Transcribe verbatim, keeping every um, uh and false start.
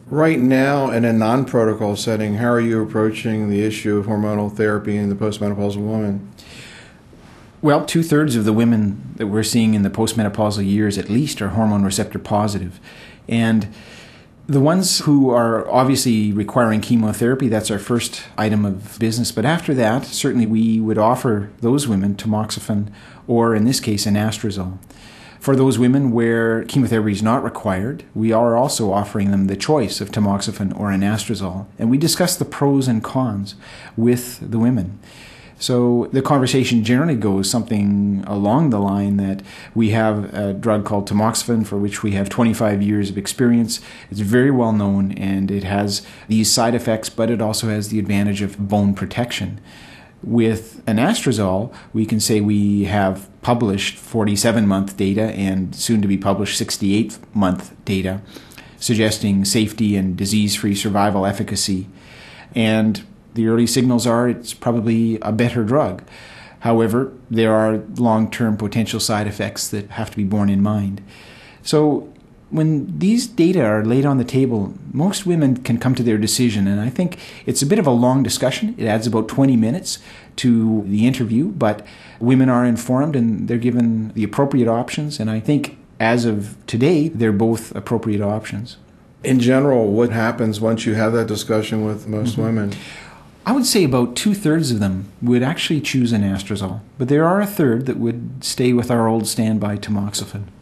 Right now, in a non-protocol setting, how are you approaching the issue of hormonal therapy in the postmenopausal woman? Well, two-thirds of the women that we're seeing in the postmenopausal years at least are hormone receptor positive. And the ones who are obviously requiring chemotherapy, that's our first item of business. But after that, certainly we would offer those women tamoxifen or, in this case, anastrozole. For those women where chemotherapy is not required, we are also offering them the choice of tamoxifen or anastrozole. And we discuss the pros and cons with the women. So the conversation generally goes something along the line that we have a drug called tamoxifen for which we have twenty-five years of experience. It's very well known and it has these side effects, but it also has the advantage of bone protection. With anastrozole, we can say we have published forty-seven month data and soon to be published sixty-eight month data suggesting safety and disease-free survival efficacy. And the early signals are it's probably a better drug. However, there are long-term potential side effects that have to be borne in mind. So when these data are laid on the table, most women can come to their decision, and I think it's a bit of a long discussion. It adds about twenty minutes to the interview, but women are informed and they're given the appropriate options, and I think as of today, they're both appropriate options. In general, what happens once you have that discussion with most mm-hmm. women? I would say about two-thirds of them would actually choose anastrozole, but there are a third that would stay with our old standby tamoxifen.